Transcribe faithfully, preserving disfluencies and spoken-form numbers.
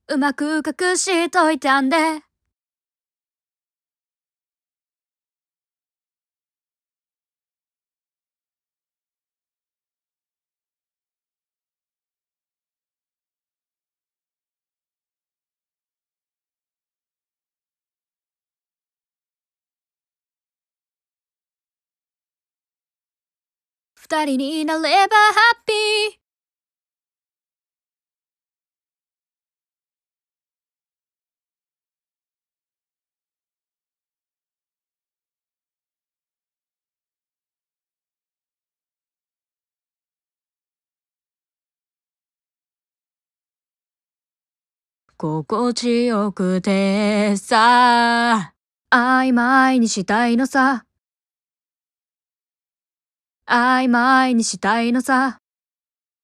うまく隠しといたんで。二人になればハッピー。心地よくてさ、曖昧にしたいのさ。曖昧にしたいのさ。